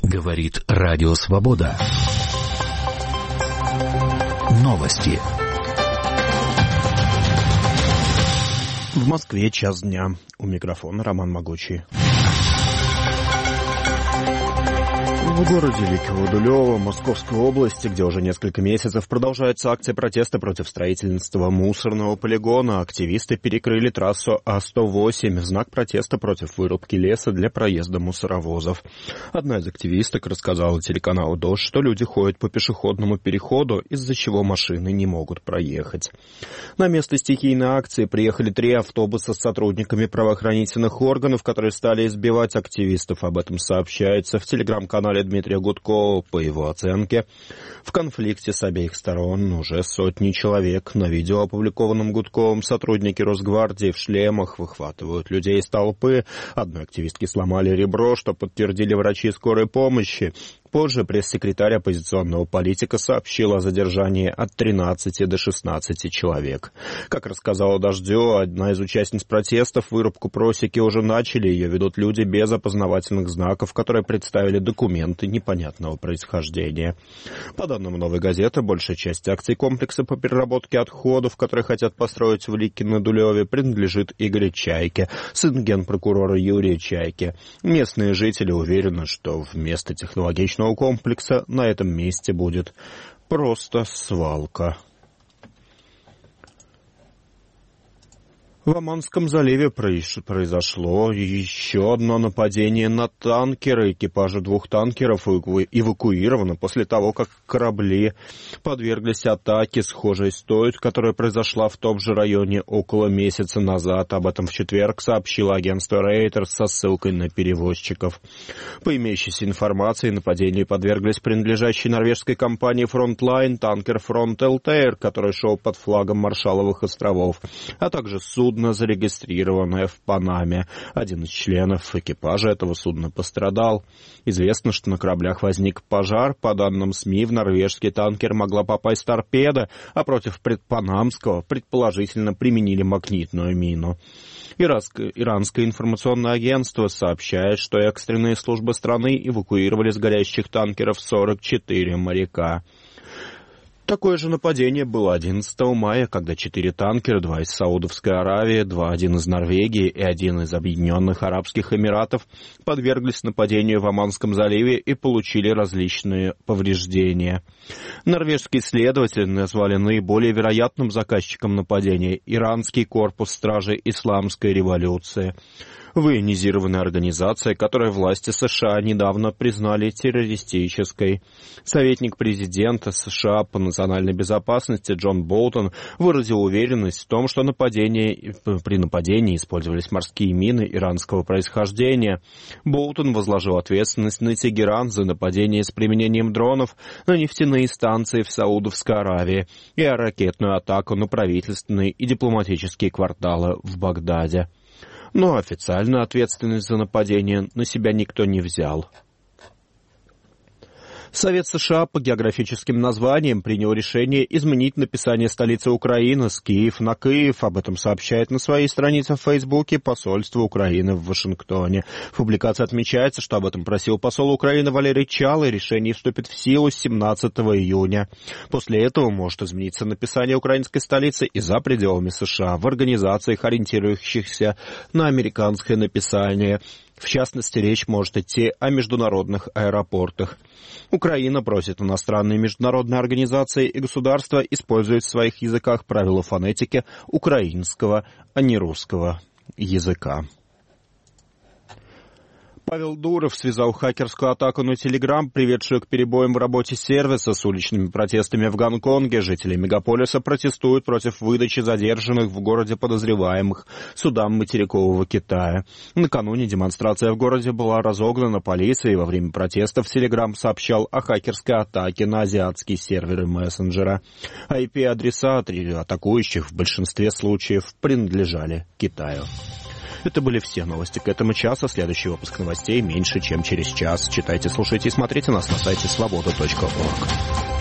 Говорит Радио Свобода. Новости. В Москве 1:00 дня. У микрофона Роман Могучий. В городе Викиво-Дулево, Московской области, где уже несколько месяцев продолжается акция протеста против строительства мусорного полигона, активисты перекрыли трассу А108 в знак протеста против вырубки леса для проезда мусоровозов. Одна из активисток рассказала телеканалу «Дождь», что люди ходят по пешеходному переходу, из-за чего машины не могут проехать. На место стихийной акции приехали 3 автобуса с сотрудниками правоохранительных органов, которые стали избивать активистов. Об этом сообщается в телеграм-канале Дмитрия Гудкова. По его оценке, в конфликте с обеих сторон уже сотни человек. На видео, опубликованном Гудковым, сотрудники Росгвардии в шлемах выхватывают людей из толпы. Одной активистке сломали ребро, что подтвердили врачи скорой помощи. Позже пресс-секретарь оппозиционного политика сообщил о задержании от 13 до 16 человек. Как рассказала «Дождю», одна из участниц протестов, вырубку просеки уже начали. Ее ведут люди без опознавательных знаков, которые представили документы непонятного происхождения. По данным «Новой газеты», большая часть акций комплекса по переработке отходов, которые хотят построить в Ликино-Дулеве, принадлежит Игорю Чайке, сын генпрокурора Юрия Чайки. Местные жители уверены, что вместо технологичного комплекса на этом месте будет просто свалка. В Оманском заливе произошло еще одно нападение на танкеры. Экипажи 2 танкеров эвакуированы после того, как корабли подверглись атаке, схожей с той, которая произошла в том же районе около месяца назад. Об этом в четверг сообщило агентство Reuters со ссылкой на перевозчиков. По имеющейся информации, нападению подверглись принадлежащей норвежской компании Frontline танкер Front Eltair, который шел под флагом Маршалловых островов, а также судно, зарегистрированное в Панаме. Один из членов экипажа этого судна пострадал. Известно, что на кораблях возник пожар. По данным СМИ, в норвежский танкер могла попасть торпеда, а против панамского предположительно применили магнитную мину. Иранское информационное агентство сообщает, что экстренные службы страны эвакуировали с горящих танкеров 44 моряка. Такое же нападение было 11 мая, когда 4 танкера, 2 из Саудовской Аравии, 1 из Норвегии и 1 из Объединенных Арабских Эмиратов, подверглись нападению в Оманском заливе и получили различные повреждения. Норвежские следователи назвали наиболее вероятным заказчиком нападения иранский корпус стражей Исламской революции. Военизированная организация, которую власти США недавно признали террористической. Советник президента США по национальной безопасности Джон Болтон выразил уверенность в том, что при нападении использовались морские мины иранского происхождения. Болтон возложил ответственность на Тегеран за нападение с применением дронов на нефтяные станции в Саудовской Аравии и ракетную атаку на правительственные и дипломатические кварталы в Багдаде. Но официальную ответственность за нападение на себя никто не взял. Совет США по географическим названиям принял решение изменить написание столицы Украины с Киев на Киев. Об этом сообщает на своей странице в Фейсбуке посольство Украины в Вашингтоне. В публикации отмечается, что об этом просил посол Украины Валерий Чал, и решение вступит в силу с 17 июня. После этого может измениться написание украинской столицы и за пределами США в организациях, ориентирующихся на американское написание. В частности, речь может идти о международных аэропортах. Украина просит иностранные международные организации и государства использовать в своих языках правила фонетики украинского, а не русского языка. Павел Дуров связал хакерскую атаку на Telegram, приведшую к перебоям в работе сервиса, с уличными протестами в Гонконге. Жители мегаполиса протестуют против выдачи задержанных в городе подозреваемых судам материкового Китая. Накануне демонстрация в городе была разогнана полицией. Во время протестов Telegram сообщал о хакерской атаке на азиатские серверы мессенджера. IP-адреса атакующих в большинстве случаев принадлежали Китаю. Это были все новости к этому часу. Следующий выпуск новостей меньше, чем через час. Читайте, слушайте и смотрите нас на сайте svoboda.org.